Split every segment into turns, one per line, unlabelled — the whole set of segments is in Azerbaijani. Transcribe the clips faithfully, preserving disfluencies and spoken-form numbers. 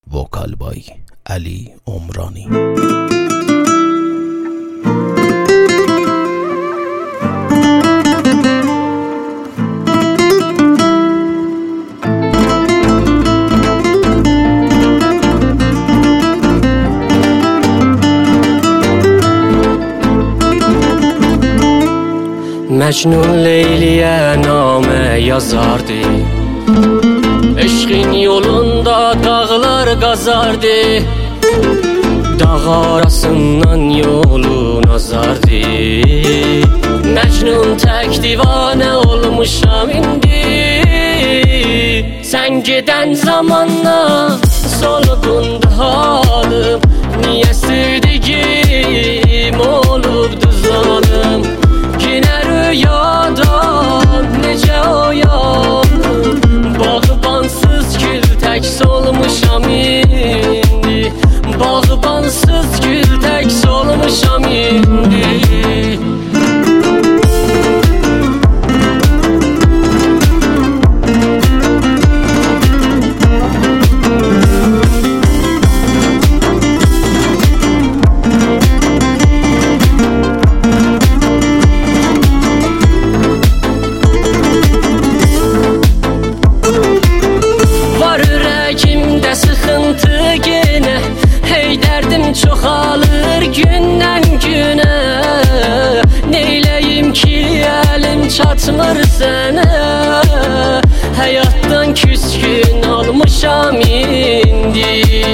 وکال بای علی عمرانی.
Məcnun Leyliyə namə yazardı, eşqin yolunda dağlar qazardı, dağ arasından yolun azardı. Məcnun tək divanə olmuşam indi, sən gedən zamanla solğundu halım. Niyə sevdigim olubdu zalım, yine rüyadan necə oyandım. Bağbansız gül tək solmuşam indi, bağbansız gül tək solmuşam indi. Sıxıntı yenə, hey dərdim çoxalır gündən günə. Neyləyim ki əlim çatmır sənə, həyatdan küskün olmuşam indi.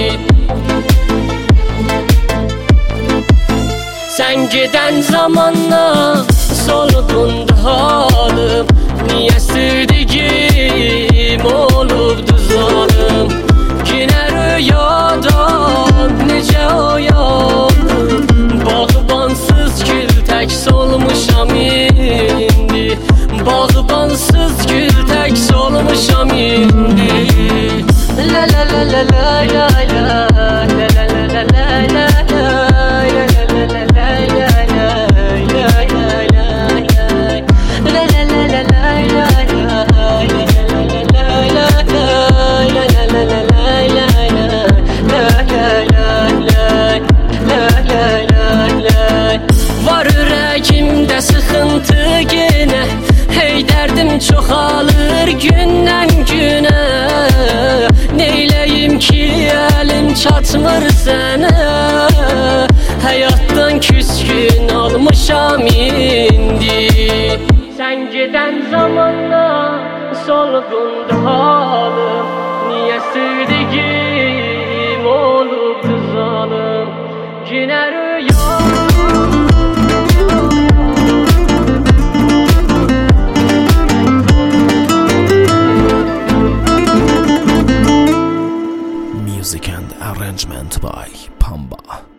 Sən gedən zamanla solğundu halım. Niyə sevdigim olubdu zalım, yine rüyadan necə oyandım. Bağbansız gül tək solmuşam indi, bağbansız gül tək solmuşam indi. La la la la la la la la la la la la. Var ürəyimdə sıxıntı yenə, hey dərdim çoxalır gündən günə. Neyləyim ki əlim çatmır sənə, həyatdan küskün olmuşam indi. Sən gedən zamanla solğundu halım. Niyə sevdigim olubdu zalım, yine rüya.
Music and arrangement by Pamba.